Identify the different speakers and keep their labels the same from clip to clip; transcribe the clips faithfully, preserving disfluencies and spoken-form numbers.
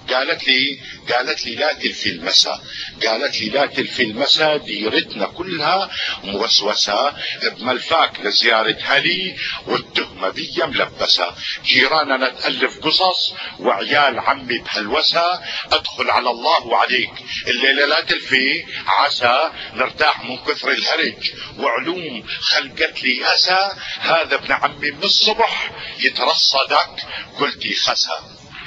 Speaker 1: قالت لي قالت لي لا تلفي المسا، قالت لي لا تلفي المسا، ديرتنا كلها موسوسة بملفاك لزيارة هلي والتهمة بي ملبسة، جيراننا تألف قصص وعيال عمي بهلوسة، ادخل على الله وعليك الليلة لا تلفي عسى نرتاح من كثر الهرج، وعلوم خلقت لي أسى، هذا ابن عمي من الصبح يترصدك قلتي خسى.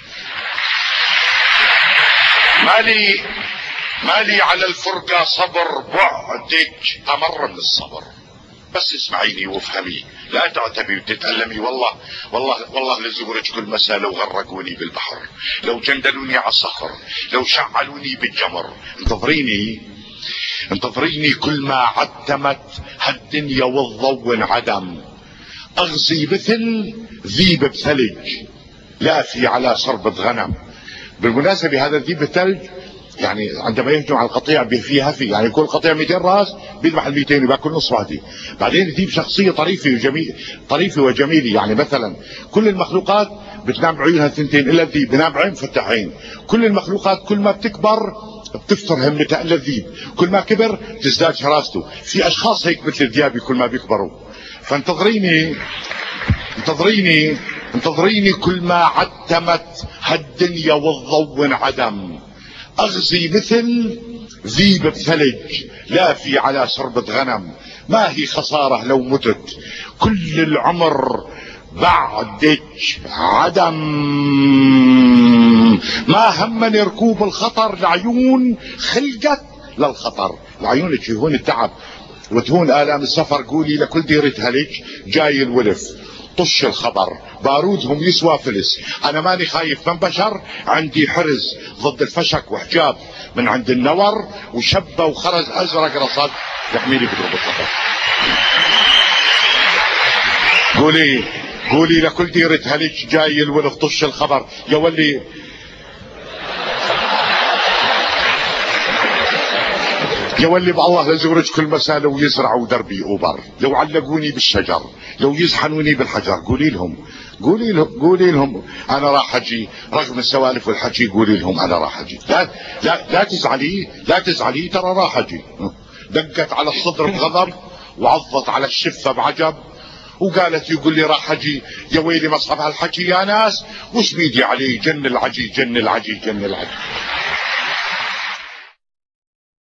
Speaker 1: مالي مالي على الفرقة صبر، بعدك أمر من الصبر، بس اسمعيني وافهمي، لا تعتبي وتتألمي، والله والله والله لزورك كل مساء لو غرقوني بالبحر، لو جندلوني على الصخر، لو شعلوني بالجمر، انتظريني انتظريني كل ما عتمت هالدنيا والضوء انعدم، اغزي مثل ذيب بثلج لا في على صربة غنم. بالمناسبة هذا الذيب الثلج يعني عندما يهجم على القطيع فيها في يعني كل قطيع مئتين راس بيذبح ال مئتين وباكل نص واحدة. بعدين الذيب شخصية طريفة وجميل طريفة وجميلة، يعني مثلا كل المخلوقات بتنام عيونها ثنتين الا الذيب بنام عين فتح عين. كل المخلوقات كل ما بتكبر بتكثر همتها الا الذيب، كل ما كبر تزداد شراسته. في اشخاص هيك مثل الذئاب كل ما بيكبروا. فانتظريني انتظريني انتظريني كل ما عتمت هالدنيا والضوء انعدم، اغزي مثل ذيب بثلج لا في على صربة غنم، ما هي خسارة لو متت كل العمر بعدك عدم، ما همني ركوب الخطر، العيون خلقت للخطر، العيون تشوفون التعب وتهون آلام السفر، قولي لكل ديرة هلج جاي الولف طش الخبر، بارودهم يسوى فلس، انا ماني خايف من بشر، عندي حرز ضد الفشك وحجاب من عند النور، وشبه وخرز ازرق رصد يحميني بضرب الخطر. قولي قولي لكل ديرة هلج جاي الولف طش الخبر، يا ولي يا ولي بالله لزورج كل مساء لو يزرعوا دربي اوبر، لو علقوني بالشجر، لو يزحنوني بالحجر، قولي لهم قولي لهم قولي لهم انا راح اجي رغم السوالف والحكي، قولي لهم انا راح اجي. لا لا لا تزعلي لا تزعلي ترى راح اجي. دقت على الصدر بغضب وعضت على الشفه بعجب وقالت يقول لي راح اجي، يا ويلي مصحف هالحكي يا ناس، وش بيدي عليه جن العجي جن العجي جن العجي.